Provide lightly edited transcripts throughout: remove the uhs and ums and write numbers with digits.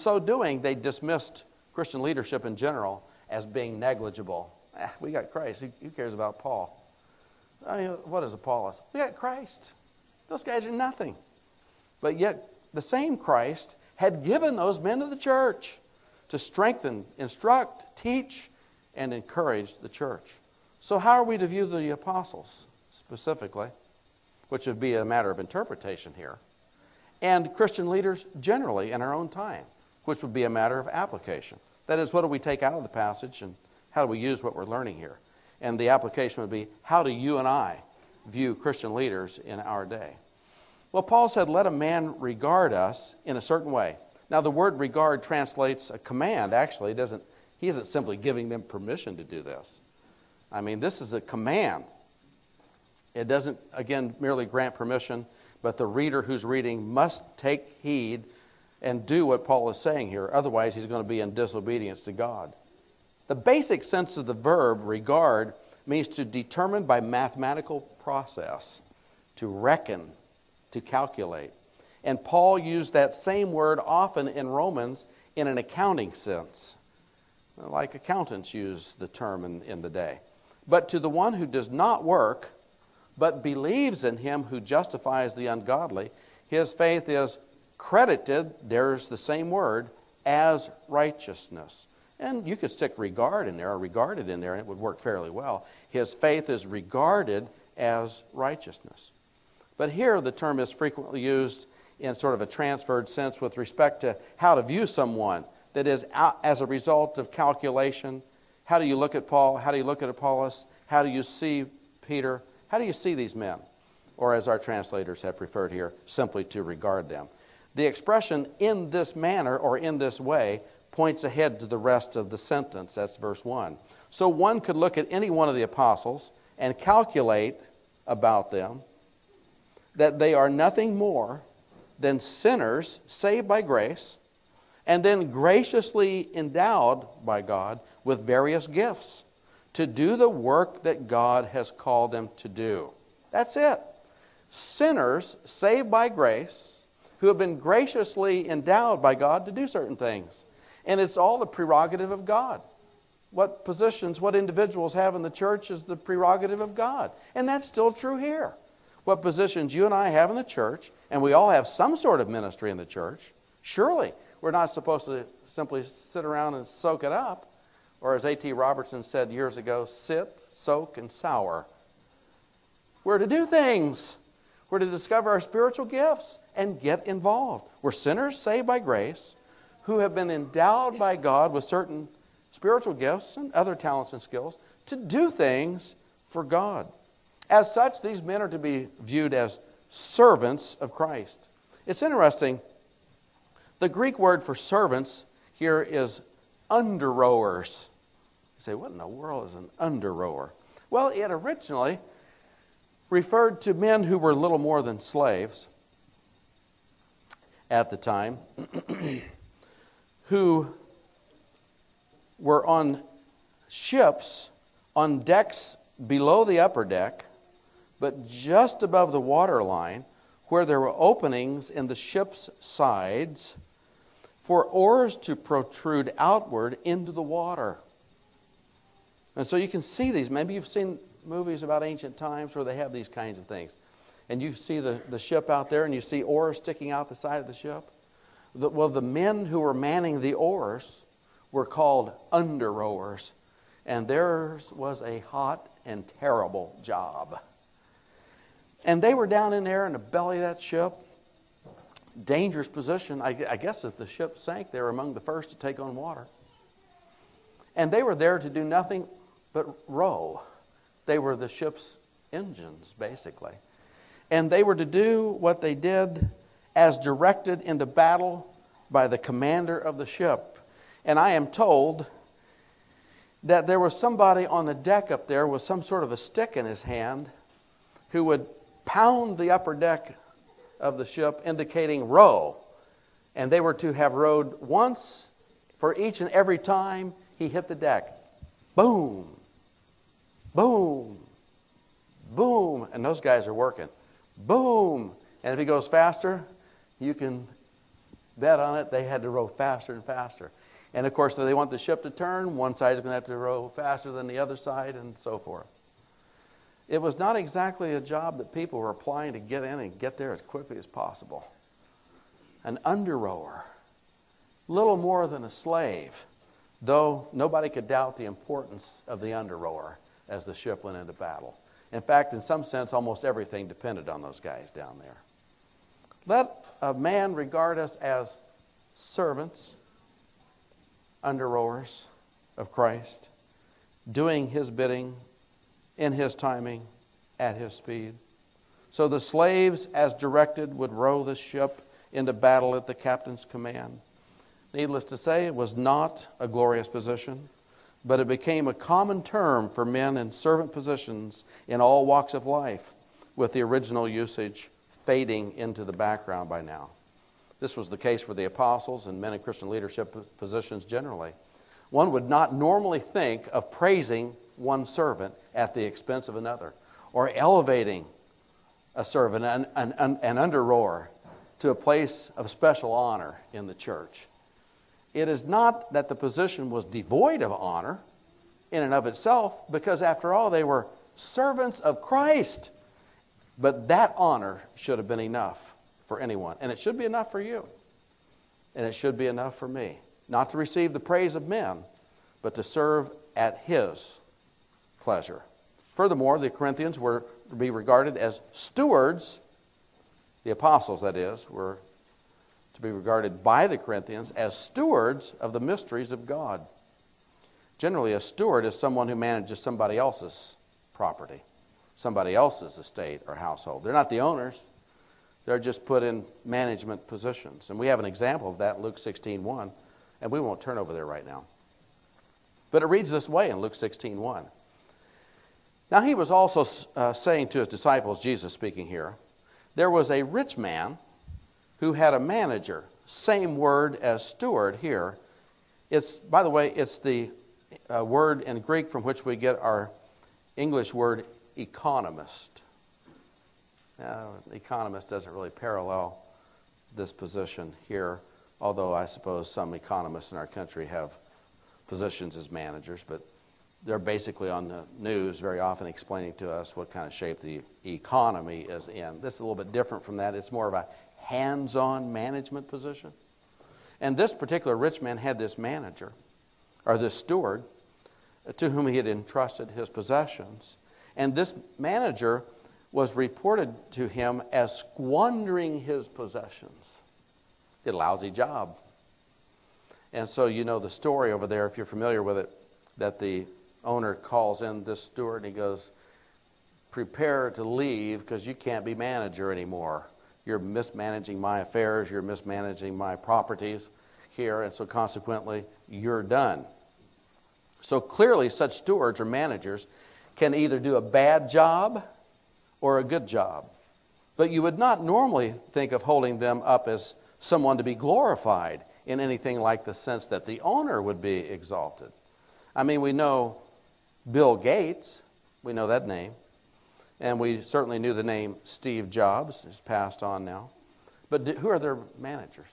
so doing, they dismissed Christian leadership in general as being negligible. We got Christ. Who cares about Paul? I mean, what is Apollos? We got Christ. Those guys are nothing. But yet, the same Christ had given those men to the church to strengthen, instruct, teach, and encourage the church. So how are we to view the apostles specifically, which would be a matter of interpretation here, and Christian leaders generally in our own time, which would be a matter of application? That is, what do we take out of the passage and how do we use what we're learning here? And the application would be, how do you and I view Christian leaders in our day? Well, Paul said, let a man regard us in a certain way. Now, the word regard translates a command. Actually, he isn't simply giving them permission to do this. I mean, this is a command. It doesn't, again, merely grant permission, but the reader who's reading must take heed and do what Paul is saying here. Otherwise, he's going to be in disobedience to God. The basic sense of the verb regard means to determine by mathematical process, to reckon, to calculate. And Paul used that same word often in Romans in an accounting sense, like accountants use the term in the day. But to the one who does not work, but believes in him who justifies the ungodly, his faith is credited, there's the same word, as righteousness. And you could stick regard in there or regarded in there and it would work fairly well. His faith is regarded as righteousness. But here the term is frequently used in sort of a transferred sense with respect to how to view someone. That is, as a result of calculation. How do you look at Paul? How do you look at Apollos? How do you see Peter? How do you see these men? Or as our translators have preferred here, simply to regard them. The expression in this manner or in this way points ahead to the rest of the sentence. That's verse 1. So one could look at any one of the apostles and calculate about them that they are nothing more than sinners saved by grace and then graciously endowed by God with various gifts to do the work that God has called them to do. That's it. Sinners saved by grace who have been graciously endowed by God to do certain things. And it's all the prerogative of God. What positions, what individuals have in the church is the prerogative of God. And that's still true here. What positions you and I have in the church, and we all have some sort of ministry in the church, surely we're not supposed to simply sit around and soak it up. Or as A.T. Robertson said years ago, sit, soak, and sour. We're to do things. We're to discover our spiritual gifts and get involved. We're sinners saved by grace who have been endowed by God with certain spiritual gifts and other talents and skills to do things for God. As such, these men are to be viewed as servants of Christ. It's interesting. The Greek word for servants here is under-rowers. You say, what in the world is an under-rower? Well, it originally referred to men who were little more than slaves at the time, who were on ships, on decks below the upper deck, but just above the waterline, where there were openings in the ship's sides for oars to protrude outward into the water. And so you can see these. Maybe you've seen movies about ancient times where they have these kinds of things. And you see the ship out there and you see oars sticking out the side of the ship. Well, the men who were manning the oars were called under-rowers. And theirs was a hot and terrible job. And they were down in there in the belly of that ship. Dangerous position. I guess if the ship sank, they were among the first to take on water. And they were there to do nothing but row. They were the ship's engines, basically. And they were to do what they did as directed into battle by the commander of the ship. And I am told that there was somebody on the deck up there with some sort of a stick in his hand who would pound the upper deck of the ship indicating row. And they were to have rowed once for each and every time he hit the deck. Boom, boom, boom. And those guys are working. Boom. And if he goes faster, you can bet on it, they had to row faster and faster. And of course, if they want the ship to turn, one side is going to have to row faster than the other side, and so forth. It was not exactly a job that people were applying to get in and get there as quickly as possible. An under-rower, little more than a slave, though nobody could doubt the importance of the under-rower as the ship went into battle. In fact, in some sense, almost everything depended on those guys down there. Let a man regard us as servants, under-rowers of Christ, doing his bidding in his timing, at his speed. So the slaves, as directed, would row the ship into battle at the captain's command. Needless to say, it was not a glorious position, but it became a common term for men in servant positions in all walks of life, with the original usage fading into the background by now. This was the case for the apostles and men in Christian leadership positions generally. One would not normally think of praising one servant at the expense of another, or elevating a servant, an under-rower, to a place of special honor in the church. It is not that the position was devoid of honor in and of itself, because after all, they were servants of Christ. But that honor should have been enough for anyone. And it should be enough for you. And it should be enough for me. Not to receive the praise of men, but to serve at His pleasure. Furthermore, the Corinthians were to be regarded as stewards. The apostles, that is, were to be regarded by the Corinthians as stewards of the mysteries of God. Generally, a steward is someone who manages somebody else's property, somebody else's estate or household. They're not the owners. They're just put in management positions. And we have an example of that in Luke 16:1, and we won't turn over there right now. But it reads this way in Luke 16:1. Now he was also saying to his disciples, Jesus speaking here, there was a rich man who had a manager. Same word as steward here. By the way, it's the word in Greek from which we get our English word economist. Now, economist doesn't really parallel this position here, although I suppose some economists in our country have positions as managers, but they're basically on the news very often explaining to us what kind of shape the economy is in. This is a little bit different from that. It's more of a hands-on management position. And this particular rich man had this manager, or this steward, to whom he had entrusted his possessions. And this manager was reported to him as squandering his possessions. He had a lousy job. And so you know the story over there, if you're familiar with it, that the owner calls in this steward and he goes, prepare to leave because you can't be manager anymore. You're mismanaging my affairs, you're mismanaging my properties here, and so consequently, you're done. So clearly, such stewards or managers can either do a bad job or a good job. But you would not normally think of holding them up as someone to be glorified in anything like the sense that the owner would be exalted. I mean, we know Bill Gates, we know that name, and we certainly knew the name Steve Jobs, who's passed on now. But who are their managers?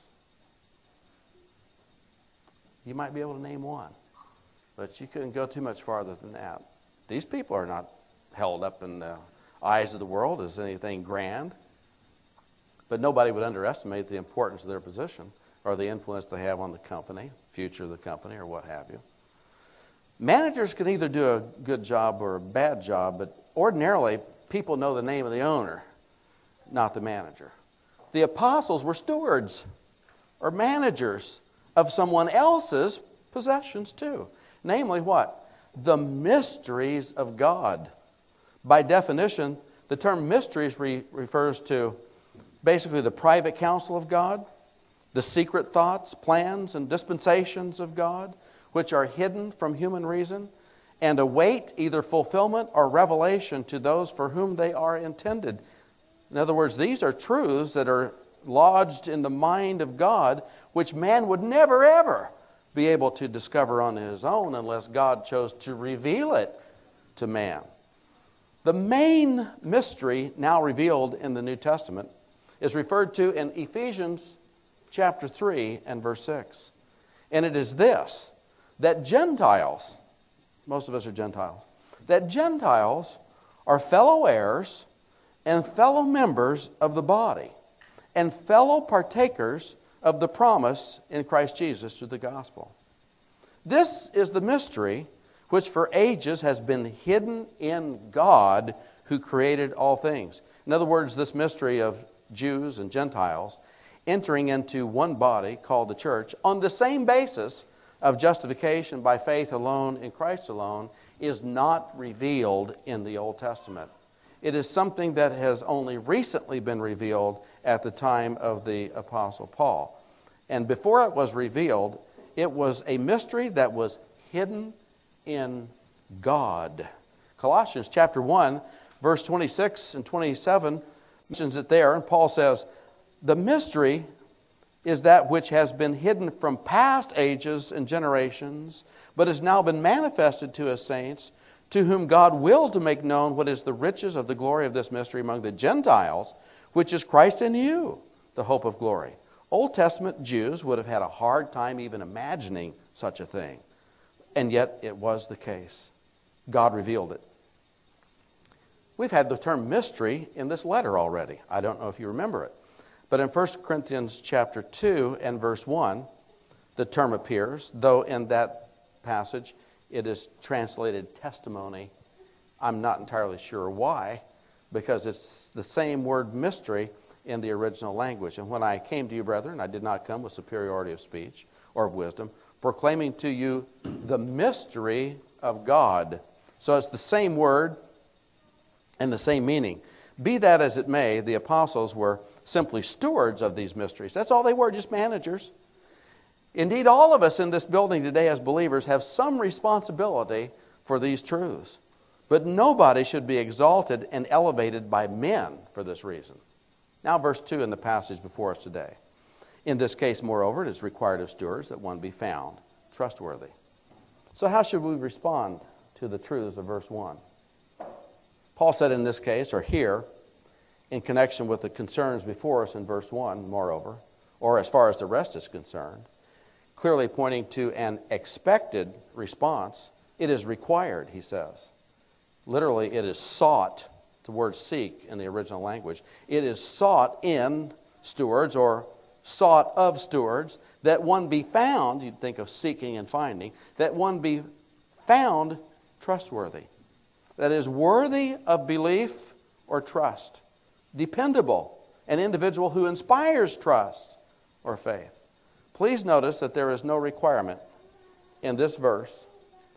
You might be able to name one, but you couldn't go too much farther than that. These people are not held up in the eyes of the world as anything grand, but nobody would underestimate the importance of their position or the influence they have on the company, future of the company, or what have you. Managers can either do a good job or a bad job, but ordinarily people know the name of the owner, not the manager. The apostles were stewards or managers of someone else's possessions too. Namely what? The mysteries of God. By definition, the term mysteries refers to basically the private counsel of God, the secret thoughts, plans, and dispensations of God, which are hidden from human reason and await either fulfillment or revelation to those for whom they are intended. In other words, these are truths that are lodged in the mind of God, which man would never, ever be able to discover on his own unless God chose to reveal it to man. The main mystery now revealed in the New Testament is referred to in Ephesians chapter 3 and verse 6. And it is this, that Gentiles, most of us are Gentiles, that Gentiles are fellow heirs and fellow members of the body and fellow partakers of the promise in Christ Jesus through the gospel. This is the mystery which for ages has been hidden in God who created all things. In other words, this mystery of Jews and Gentiles entering into one body called the church on the same basis of justification by faith alone in Christ alone is not revealed in the Old Testament. It is something that has only recently been revealed at the time of the Apostle Paul. And before it was revealed, it was a mystery that was hidden in God. Colossians chapter 1, verse 26 and 27 mentions it there, and Paul says, the mystery is that which has been hidden from past ages and generations, but has now been manifested to his saints, to whom God willed to make known what is the riches of the glory of this mystery among the Gentiles, which is Christ in you, the hope of glory. Old Testament Jews would have had a hard time even imagining such a thing, and yet it was the case. God revealed it. We've had the term mystery in this letter already. I don't know if you remember it. But in 1 Corinthians chapter 2 and verse 1, the term appears, though in that passage it is translated testimony. I'm not entirely sure why, because it's the same word mystery in the original language. And when I came to you, brethren, I did not come with superiority of speech or of wisdom, proclaiming to you the mystery of God. So it's the same word and the same meaning. Be that as it may, the apostles were simply stewards of these mysteries. That's all they were, just managers. Indeed, all of us in this building today as believers have some responsibility for these truths. But nobody should be exalted and elevated by men for this reason. Now, verse 2 in the passage before us today. In this case, moreover, it is required of stewards that one be found trustworthy. So how should we respond to the truths of verse 1? Paul said in this case, or here, in connection with the concerns before us in verse 1, moreover, or as far as the rest is concerned, clearly pointing to an expected response, it is required, he says. Literally, it is sought, the word seek in the original language. It is sought in stewards or sought of stewards that one be found, you'd think of seeking and finding, that one be found trustworthy. That is worthy of belief or trust. Dependable, an individual who inspires trust or faith. Please notice that there is no requirement in this verse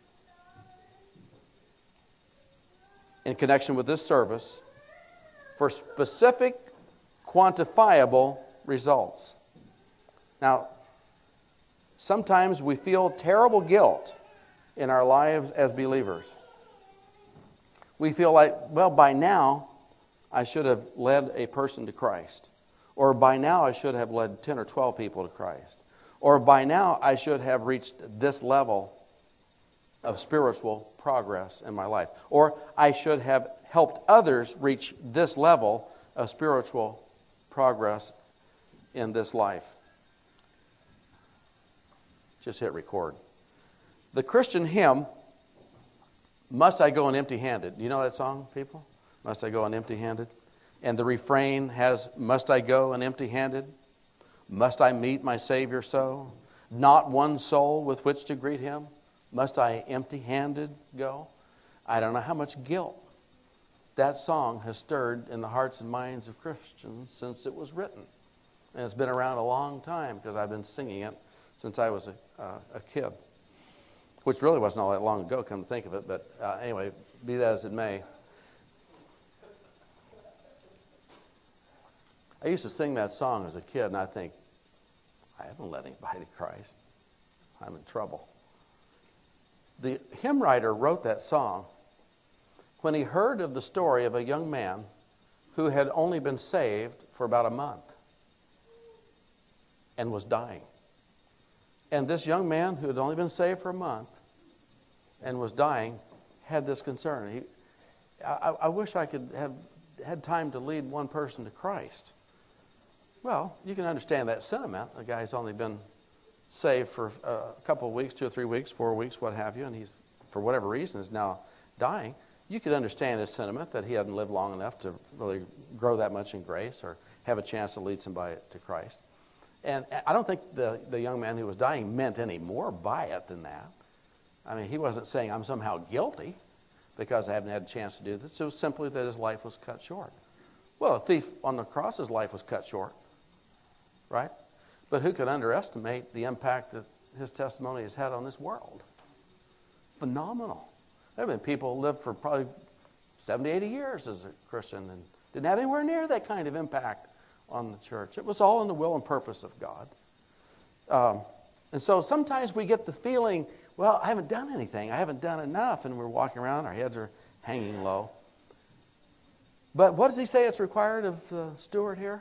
in connection with this service for specific, quantifiable results. Now, sometimes we feel terrible guilt in our lives as believers. We feel like, well, by now, I should have led a person to Christ. Or by now, I should have led 10 or 12 people to Christ. Or by now, I should have reached this level of spiritual progress in my life. Or I should have helped others reach this level of spiritual progress in this life. Just hit record. The Christian hymn, Must I Go on Empty-Handed? You know that song, people? Must I go on empty-handed? And the refrain has, must I go on empty-handed? Must I meet my Savior so? Not one soul with which to greet Him? Must I empty-handed go? I don't know how much guilt that song has stirred in the hearts and minds of Christians since it was written. And it's been around a long time because I've been singing it since I was a kid. Which really wasn't all that long ago, come to think of it. But anyway, be that as it may. I used to sing that song as a kid, and I think, I haven't led anybody to Christ. I'm in trouble. The hymn writer wrote that song when he heard of the story of a young man who had only been saved for about a month and was dying. And this young man who had only been saved for a month and was dying had this concern. I wish I could have had time to lead one person to Christ. Well, you can understand that sentiment. The guy's only been saved for a couple of weeks, 2 or 3 weeks, 4 weeks, what have you, and he's, for whatever reason, is now dying. You could understand his sentiment that he hadn't lived long enough to really grow that much in grace or have a chance to lead somebody to Christ. And I don't think the young man who was dying meant any more by it than that. I mean, he wasn't saying I'm somehow guilty because I haven't had a chance to do this. It was simply that his life was cut short. Well, a thief on the cross, his life was cut short, right? But who could underestimate the impact that his testimony has had on this world? Phenomenal. There have been people who lived for probably 70, 80 years as a Christian and didn't have anywhere near that kind of impact on the church. It was all in the will and purpose of God. And so sometimes we get the feeling, well, I haven't done anything. I haven't done enough. And we're walking around, our heads are hanging low. But what does he say it's required of the steward here?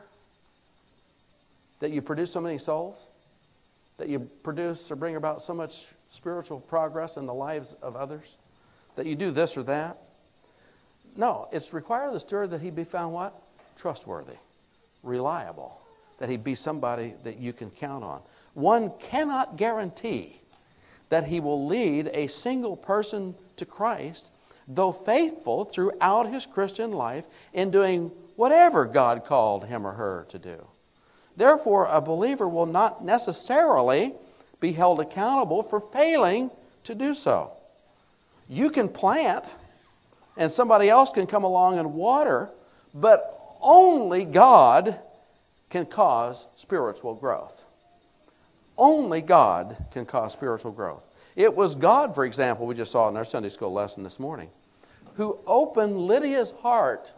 That you produce so many souls? That you produce or bring about so much spiritual progress in the lives of others? That you do this or that? No, it's required of the steward that he be found what? Trustworthy, reliable, that he be somebody that you can count on. One cannot guarantee that he will lead a single person to Christ, though faithful throughout his Christian life in doing whatever God called him or her to do. Therefore, a believer will not necessarily be held accountable for failing to do so. You can plant, and somebody else can come along and water, but only God can cause spiritual growth. Only God can cause spiritual growth. It was God, for example, we just saw in our Sunday school lesson this morning, who opened Lydia's heart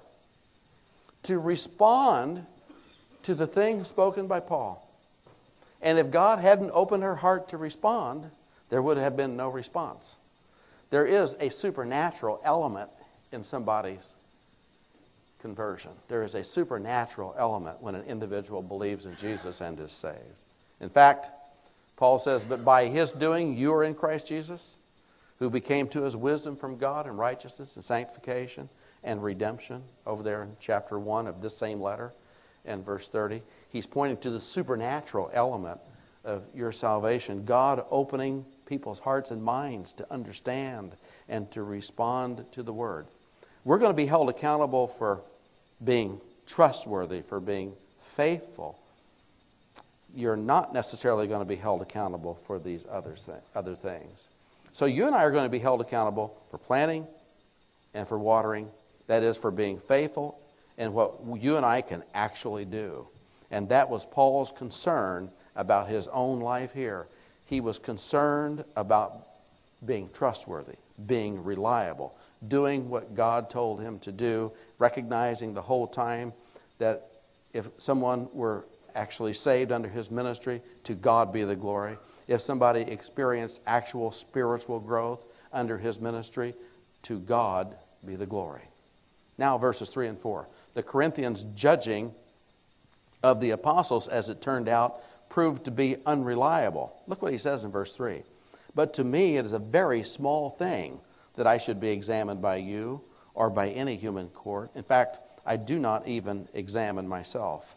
to respond to the things spoken by Paul. And if God hadn't opened her heart to respond, there would have been no response. There is a supernatural element in somebody's conversion. There is a supernatural element when an individual believes in Jesus and is saved. In fact, Paul says, but by his doing you are in Christ Jesus, who became to us wisdom from God and righteousness and sanctification and redemption, over there in chapter 1 of this same letter and verse 30. He's pointing to the supernatural element of your salvation, God opening people's hearts and minds to understand and to respond to the Word. We're going to be held accountable for being trustworthy, for being faithful. You're not necessarily going to be held accountable for these other things. So you and I are going to be held accountable for planting and for watering. That is, for being faithful in what you and I can actually do. And that was Paul's concern about his own life here. He was concerned about being trustworthy, being reliable, doing what God told him to do, recognizing the whole time that if someone were actually saved under his ministry, to God be the glory. If somebody experienced actual spiritual growth under his ministry, to God be the glory. Now verses 3 and 4. The Corinthians' judging of the apostles, as it turned out, proved to be unreliable. Look what he says in verse 3. But to me it is a very small thing that I should be examined by you or by any human court. In fact, I do not even examine myself.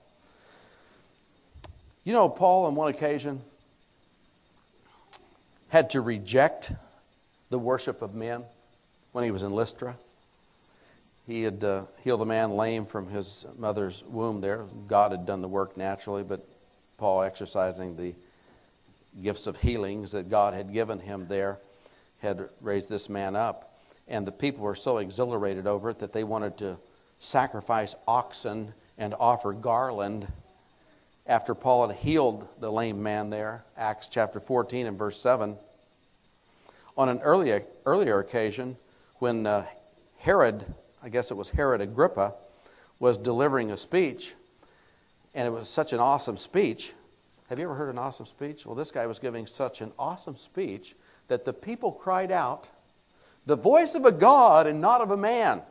You know, Paul on one occasion had to reject the worship of men when he was in Lystra. He had healed a man lame from his mother's womb there. God had done the work naturally, but Paul, exercising the gifts of healings that God had given him there, had raised this man up. And the people were so exhilarated over it that they wanted to sacrifice oxen and offer garland after Paul had healed the lame man there. Acts chapter 14 and verse 7. On an earlier occasion, when Herod, I guess it was Herod Agrippa, was delivering a speech, and it was such an awesome speech. Have you ever heard an awesome speech? Well, this guy was giving such an awesome speech that the people cried out, "The voice of a God and not of a man."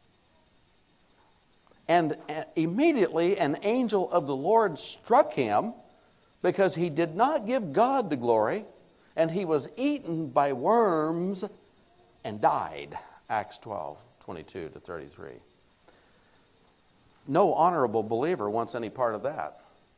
And immediately an angel of the Lord struck him because he did not give God the glory, and he was eaten by worms and died. Acts 12, 22 to 33. No honorable believer wants any part of that.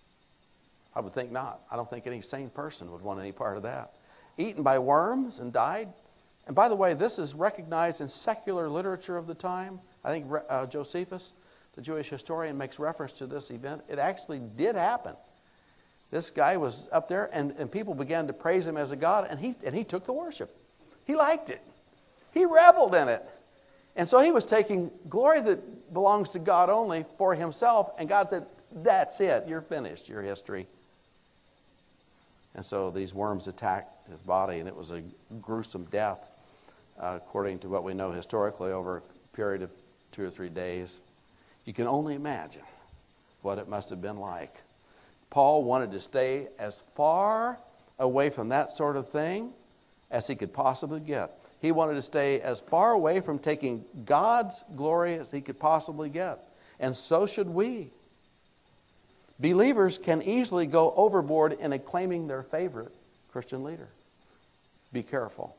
I would think not. I don't think any sane person would want any part of that. Eaten by worms and died. And by the way, this is recognized in secular literature of the time. I think Josephus, the Jewish historian, makes reference to this event. It actually did happen. This guy was up there, and people began to praise him as a god, and he took the worship. He liked it. He reveled in it. And so he was taking glory that belongs to God only for himself, and God said, that's it. You're finished. Your history. And so these worms attacked his body, and it was a gruesome death, according to what we know historically, over a period of 2 or 3 days. You can only imagine what it must have been like. Paul wanted to stay as far away from that sort of thing as he could possibly get. He wanted to stay as far away from taking God's glory as he could possibly get. And so should we. Believers can easily go overboard in acclaiming their favorite Christian leader. Be careful.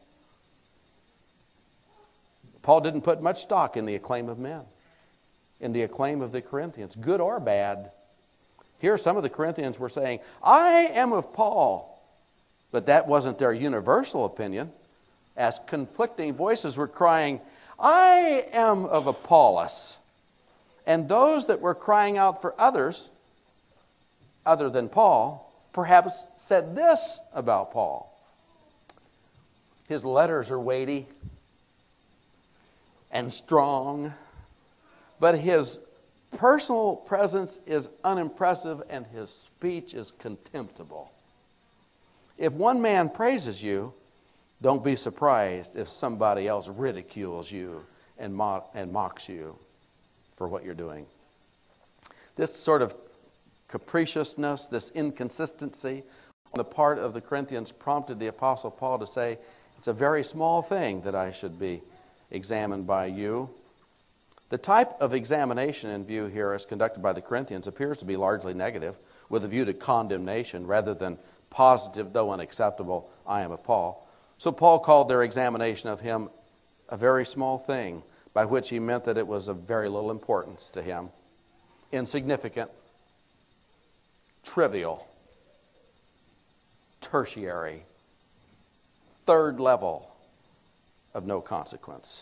Paul didn't put much stock in the acclaim of men, in the acclaim of the Corinthians, good or bad. Here some of the Corinthians were saying, I am of Paul. But that wasn't their universal opinion, as conflicting voices were crying, I am of Apollos. And those that were crying out for others, other than Paul, perhaps said this about Paul. His letters are weighty and strong, but his personal presence is unimpressive and his speech is contemptible. If one man praises you, don't be surprised if somebody else ridicules you and mocks you for what you're doing. This sort of capriciousness, this inconsistency on the part of the Corinthians prompted the Apostle Paul to say, it's a very small thing that I should be examined by you. The type of examination in view here as conducted by the Corinthians appears to be largely negative, with a view to condemnation rather than positive, though unacceptable, I am of Paul. So Paul called their examination of him a very small thing, by which he meant that it was of very little importance to him, insignificant, trivial, tertiary, third level of no consequence.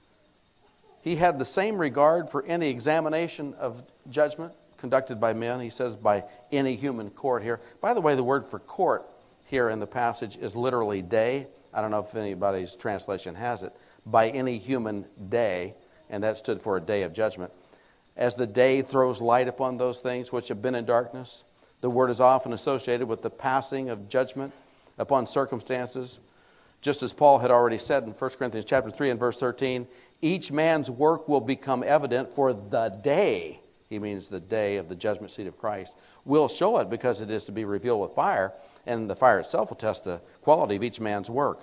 He had the same regard for any examination of judgment conducted by men. He says by any human court here. By the way, the word for court here in the passage is literally day. I don't know if anybody's translation has it. By any human day, and that stood for a day of judgment. As the day throws light upon those things which have been in darkness, the word is often associated with the passing of judgment upon circumstances. Just as Paul had already said in 1 Corinthians chapter 3 and verse 13, each man's work will become evident, for the day, he means the day of the judgment seat of Christ, will show it, because it is to be revealed with fire, and the fire itself will test the quality of each man's work.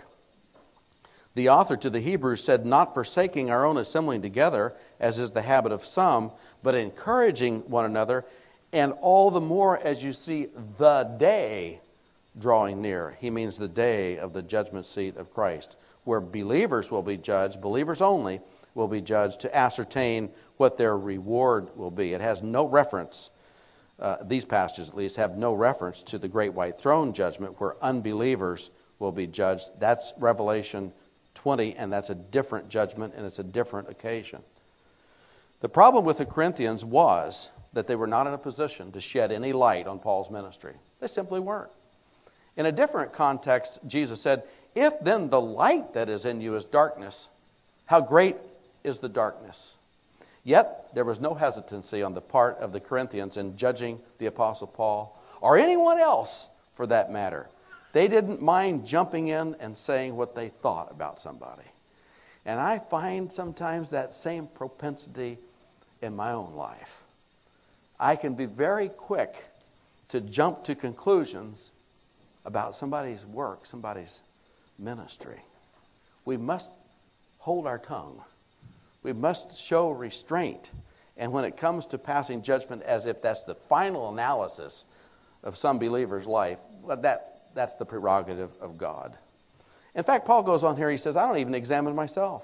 The author to the Hebrews said, not forsaking our own assembling together, as is the habit of some, but encouraging one another, and all the more as you see the day drawing near. He means the day of the judgment seat of Christ, where believers will be judged, believers only will be judged, to ascertain what their reward will be. It has no reference, these passages at least, have no reference to the great white throne judgment where unbelievers will be judged. That's Revelation 20, and that's a different judgment, and it's a different occasion. The problem with the Corinthians was that they were not in a position to shed any light on Paul's ministry. They simply weren't. In a different context, Jesus said, if then the light that is in you is darkness, how great is the darkness? Yet there was no hesitancy on the part of the Corinthians in judging the Apostle Paul, or anyone else for that matter. They didn't mind jumping in and saying what they thought about somebody. And I find sometimes that same propensity in my own life. I can be very quick to jump to conclusions about somebody's work, somebody's ministry. We must hold our tongue. We must show restraint. And when it comes to passing judgment as if that's the final analysis of some believer's life, well, that's the prerogative of God. In fact, Paul goes on here, he says, I don't even examine myself.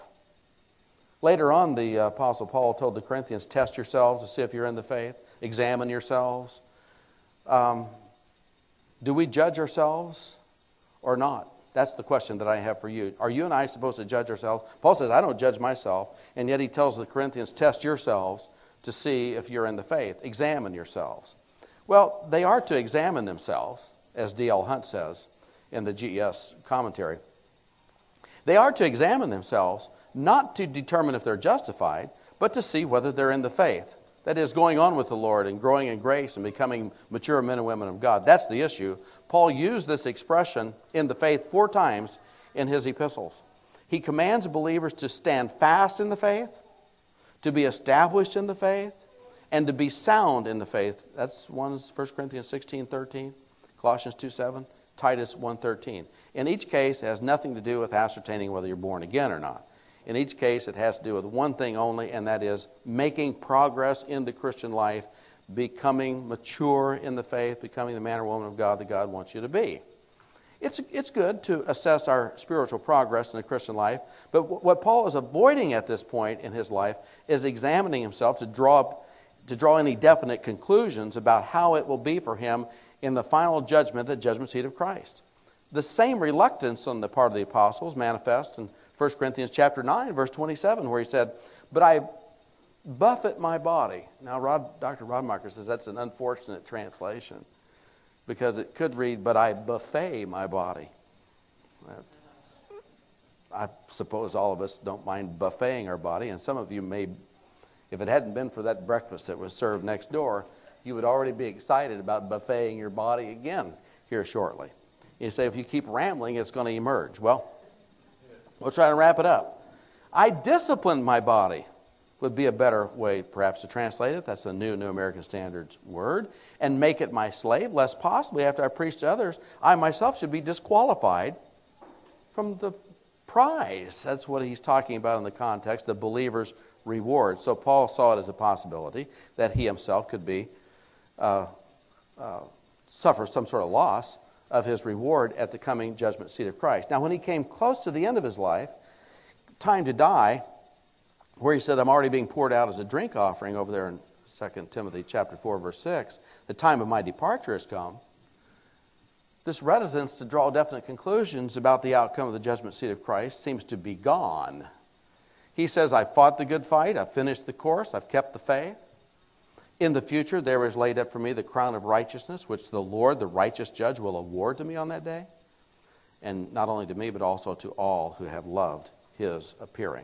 Later on, the Apostle Paul told the Corinthians, test yourselves to see if you're in the faith. Examine yourselves. Do we judge ourselves or not? That's the question that I have for you. Are you and I supposed to judge ourselves? Paul says, I don't judge myself. And yet he tells the Corinthians, test yourselves to see if you're in the faith. Examine yourselves. Well, they are to examine themselves, as D.L. Hunt says in the GES commentary. They are to examine themselves, not to determine if they're justified, but to see whether they're in the faith. That is, going on with the Lord and growing in grace and becoming mature men and women of God. That's the issue. Paul used this expression, in the faith, 4 times in his epistles. He commands believers to stand fast in the faith, to be established in the faith, and to be sound in the faith. That's 1 Corinthians 16:13, Colossians 2:7, Titus 1:13. In each case, it has nothing to do with ascertaining whether you're born again or not. In each case, it has to do with one thing only, and that is making progress in the Christian life, becoming mature in the faith, becoming the man or woman of God that God wants you to be. It's good to assess our spiritual progress in the Christian life, but what Paul is avoiding at this point in his life is examining himself to draw any definite conclusions about how it will be for him in the final judgment, the judgment seat of Christ. The same reluctance on the part of the apostles manifests in 1 Corinthians chapter 9, verse 27, where he said, but I buffet my body. Now, Dr. Rodmacher says that's an unfortunate translation because it could read, but I buffet my body. I suppose all of us don't mind buffeting our body, and some of you may, if it hadn't been for that breakfast that was served next door, you would already be excited about buffeting your body again here shortly. You say, if you keep rambling, it's going to emerge. Well, we'll try to wrap it up. I disciplined my body would be a better way perhaps to translate it. That's the New American Standards word. And make it my slave, lest possibly after I preach to others, I myself should be disqualified from the prize. That's what he's talking about in the context, the believer's reward. So Paul saw it as a possibility that he himself could be suffer some sort of loss of his reward at the coming judgment seat of Christ. Now, when he came close to the end of his life, time to die, where he said, I'm already being poured out as a drink offering over there in 2 Timothy chapter 4, verse 6, the time of my departure has come. This reticence to draw definite conclusions about the outcome of the judgment seat of Christ seems to be gone. He says, I've fought the good fight, I've finished the course, I've kept the faith. In the future, there is laid up for me the crown of righteousness, which the Lord, the righteous judge, will award to me on that day. And not only to me, but also to all who have loved his appearing.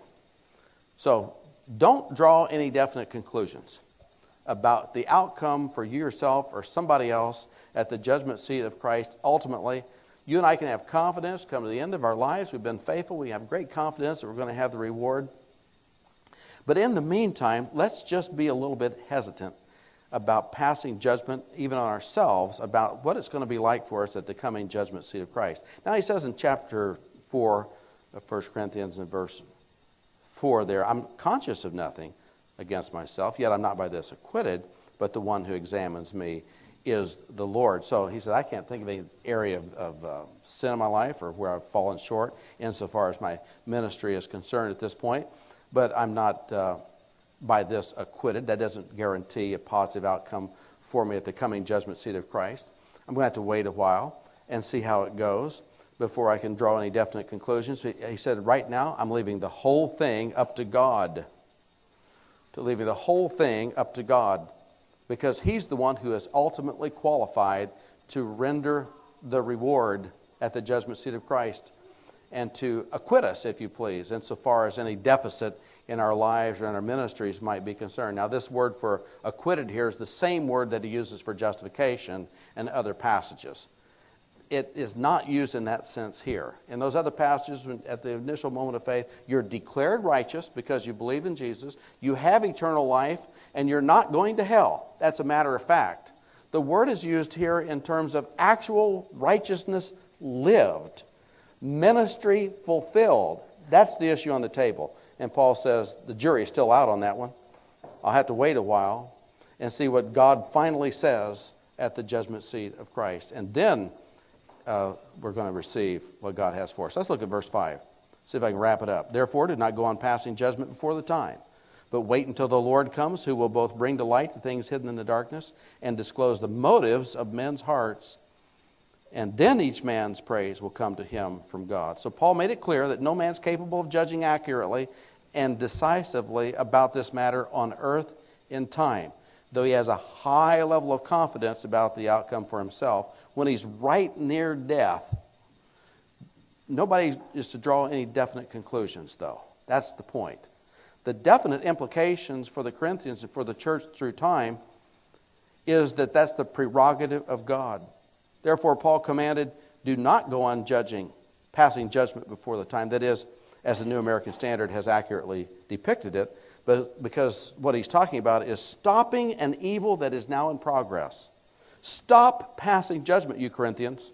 So, don't draw any definite conclusions about the outcome for you yourself or somebody else at the judgment seat of Christ. Ultimately, you and I can have confidence, come to the end of our lives, we've been faithful, we have great confidence that we're going to have the reward. But in the meantime, let's just be a little bit hesitant about passing judgment even on ourselves about what it's going to be like for us at the coming judgment seat of Christ. Now he says in chapter 4 of 1 Corinthians in verse 4 there, I'm conscious of nothing against myself, yet I'm not by this acquitted, but the one who examines me is the Lord. So he said, I can't think of any area of sin in my life or where I've fallen short insofar as my ministry is concerned at this point, but I'm not by this acquitted. That doesn't guarantee a positive outcome for me at the coming judgment seat of Christ. I'm going to have to wait a while and see how it goes before I can draw any definite conclusions. He said, right now, I'm leaving the whole thing up to God. Leaving the whole thing up to God, because he's the one who is ultimately qualified to render the reward at the judgment seat of Christ and to acquit us, if you please, insofar as any deficit in our lives or in our ministries might be concerned. Now, this word for acquitted here is the same word that he uses for justification in other passages. It is not used in that sense here. In those other passages, at the initial moment of faith, you're declared righteous because you believe in Jesus, you have eternal life, and you're not going to hell. That's a matter of fact. The word is used here in terms of actual righteousness lived, ministry fulfilled. That's the issue on the table. And Paul says the jury is still out on that one. I'll have to wait a while and see what God finally says at the judgment seat of Christ. And then we're going to receive what God has for us. Let's look at verse 5. See if I can wrap it up. Therefore, do not go on passing judgment before the time, but wait until the Lord comes, who will both bring to light the things hidden in the darkness and disclose the motives of men's hearts. And then each man's praise will come to him from God. So Paul made it clear that no man's capable of judging accurately and decisively about this matter on earth in time, though he has a high level of confidence about the outcome for himself. When he's right near death, nobody is to draw any definite conclusions, though. That's the point. The definite implications for the Corinthians and for the church through time is that that's the prerogative of God. Therefore, Paul commanded, do not go on passing judgment before the time. That is, as the New American Standard has accurately depicted it, but because what he's talking about is stopping an evil that is now in progress. Stop passing judgment, you Corinthians.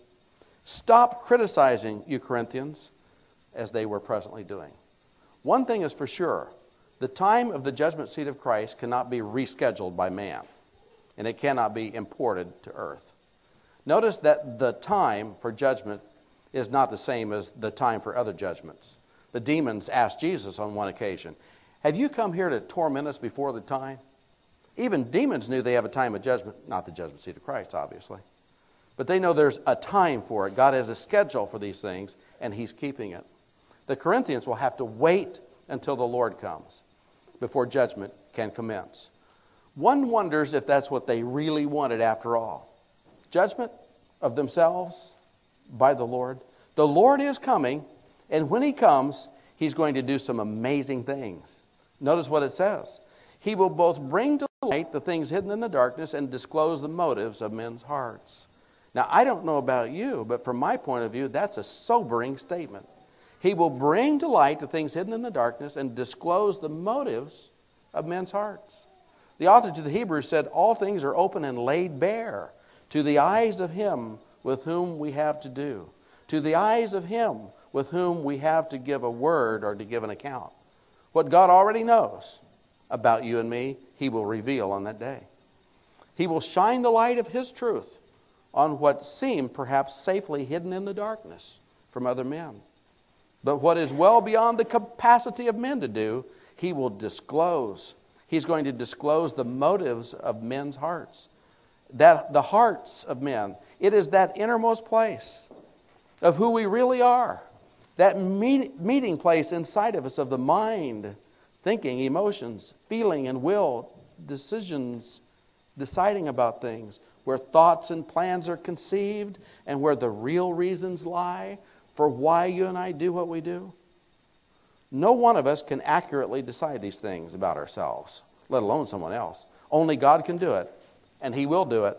Stop criticizing, you Corinthians, as they were presently doing. One thing is for sure, the time of the judgment seat of Christ cannot be rescheduled by man, and it cannot be imported to earth. Notice that the time for judgment is not the same as the time for other judgments. The demons asked Jesus on one occasion, have you come here to torment us before the time? Even demons knew they have a time of judgment, not the judgment seat of Christ, obviously. But they know there's a time for it. God has a schedule for these things, and he's keeping it. The Corinthians will have to wait until the Lord comes before judgment can commence. One wonders if that's what they really wanted after all. Judgment of themselves by the Lord. The Lord is coming, and when he comes, he's going to do some amazing things. Notice what it says. He will both bring to light the things hidden in the darkness and disclose the motives of men's hearts. Now, I don't know about you, but from my point of view, that's a sobering statement. He will bring to light the things hidden in the darkness and disclose the motives of men's hearts. The author to the Hebrews said, all things are open and laid bare to the eyes of him with whom we have to do. To the eyes of him with whom we have to give a word or to give an account. What God already knows about you and me, he will reveal on that day. He will shine the light of his truth on what seemed perhaps safely hidden in the darkness from other men. But what is well beyond the capacity of men to do, he will disclose. He's going to disclose the motives of men's hearts. That the hearts of men, it is that innermost place of who we really are. That meeting place inside of us of the mind, thinking, emotions, feeling, and will, decisions, deciding about things, where thoughts and plans are conceived and where the real reasons lie for why you and I do what we do. No one of us can accurately decide these things about ourselves, let alone someone else. Only God can do it, and he will do it.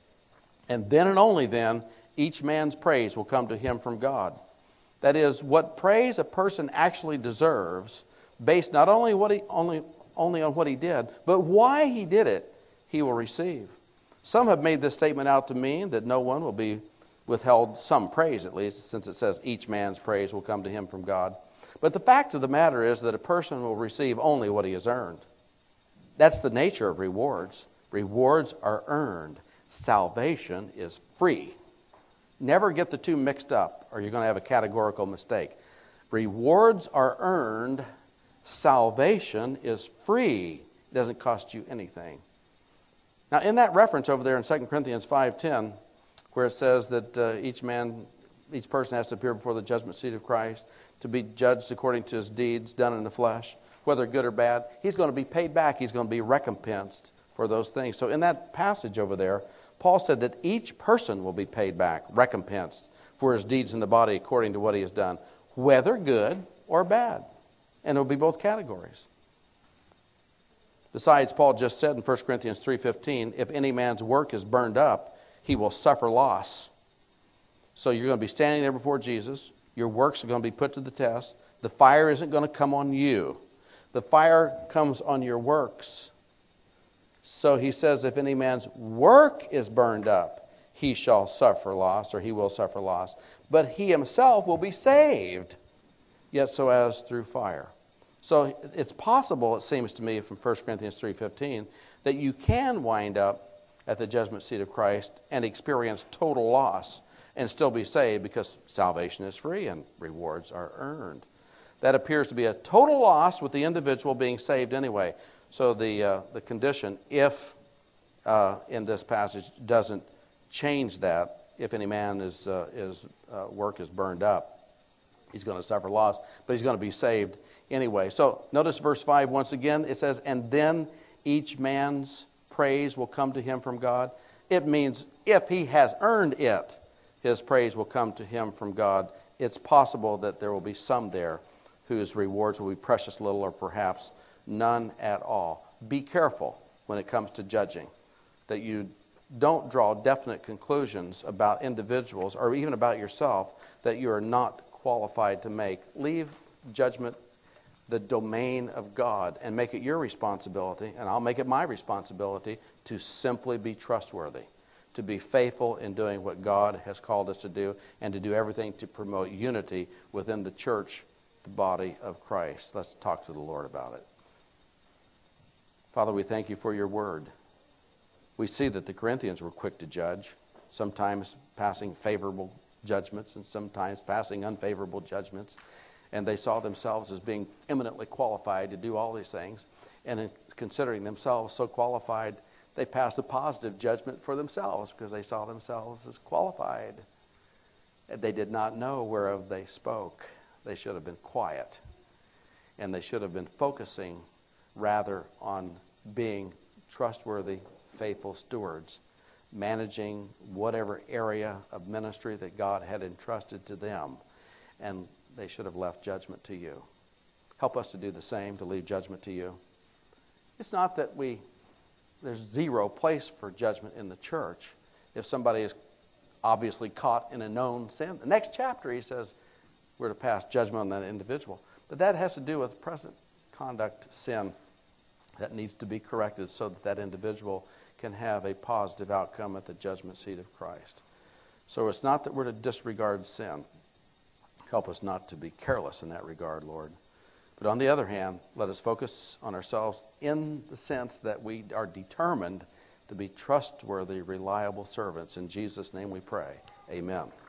And then and only then, each man's praise will come to him from God. That is, what praise a person actually deserves, based not only only on what he did, but why he did it, he will receive. Some have made this statement out to mean that no one will be withheld some praise, at least, since it says each man's praise will come to him from God. But the fact of the matter is that a person will receive only what he has earned. That's the nature of rewards. Rewards are earned. Salvation is free. Never get the two mixed up, or you're going to have a categorical mistake. Rewards are earned. Salvation is free. It doesn't cost you anything. Now, in that reference over there in 2 Corinthians 5:10, where it says that each person has to appear before the judgment seat of Christ to be judged according to his deeds done in the flesh, whether good or bad, he's going to be paid back. He's going to be recompensed for those things. So in that passage over there, Paul said that each person will be paid back, recompensed for his deeds in the body according to what he has done, whether good or bad. And it will be both categories. Besides, Paul just said in 1 Corinthians 3:15, if any man's work is burned up, he will suffer loss. So you're going to be standing there before Jesus. Your works are going to be put to the test. The fire isn't going to come on you. The fire comes on your works. So he says, if any man's work is burned up, he shall suffer loss, or he will suffer loss. But he himself will be saved, yet so as through fire. So it's possible, it seems to me, from 1 Corinthians 3:15, that you can wind up at the judgment seat of Christ and experience total loss and still be saved because salvation is free and rewards are earned. That appears to be a total loss with the individual being saved anyway. So the condition, if in this passage, doesn't change that if any man work is burned up, he's going to suffer loss, but he's going to be saved anyway. So notice verse 5 once again. It says, and then each man's praise will come to him from God. It means if he has earned it, his praise will come to him from God. It's possible that there will be some there whose rewards will be precious little or perhaps none at all. Be careful when it comes to judging, that you don't draw definite conclusions about individuals or even about yourself that you are not qualified to make. Leave judgment the domain of God and make it your responsibility, and I'll make it my responsibility, to simply be trustworthy, to be faithful in doing what God has called us to do, and to do everything to promote unity within the church, the body of Christ. Let's talk to the Lord about it. Father, we thank you for your word. We see that the Corinthians were quick to judge, sometimes passing favorable judgments and sometimes passing unfavorable judgments. And they saw themselves as being eminently qualified to do all these things. And in considering themselves so qualified, they passed a positive judgment for themselves because they saw themselves as qualified. And they did not know whereof they spoke. They should have been quiet. And they should have been focusing rather on being trustworthy, faithful stewards, managing whatever area of ministry that God had entrusted to them. And they should have left judgment to you. Help us to do the same, to leave judgment to you. It's not that there's zero place for judgment in the church. If somebody is obviously caught in a known sin, the next chapter he says we're to pass judgment on that individual. But that has to do with present conduct sin that needs to be corrected so that that individual can have a positive outcome at the judgment seat of Christ. So it's not that we're to disregard sin. Help us not to be careless in that regard, Lord. But on the other hand, let us focus on ourselves in the sense that we are determined to be trustworthy, reliable servants. In Jesus' name we pray. Amen.